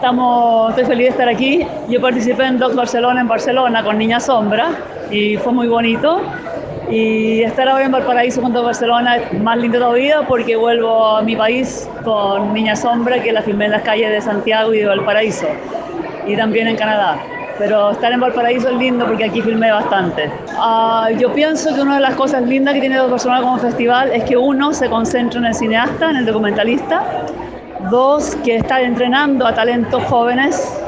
Estoy feliz de estar aquí. Yo participé en Docs Barcelona en Barcelona con Niña Sombra y fue muy bonito. Y estar ahora en Valparaíso con Docs Barcelona es más lindo todavía porque vuelvo a mi país con Niña Sombra, que la filmé en las calles de Santiago y de Valparaíso, y también en Canadá. Pero estar en Valparaíso es lindo porque aquí filmé bastante. Yo pienso que una de las cosas lindas que tiene Docs Barcelona como festival es que uno se concentra en el cineasta, en el documentalista. Dos, que está entrenando a talentos jóvenes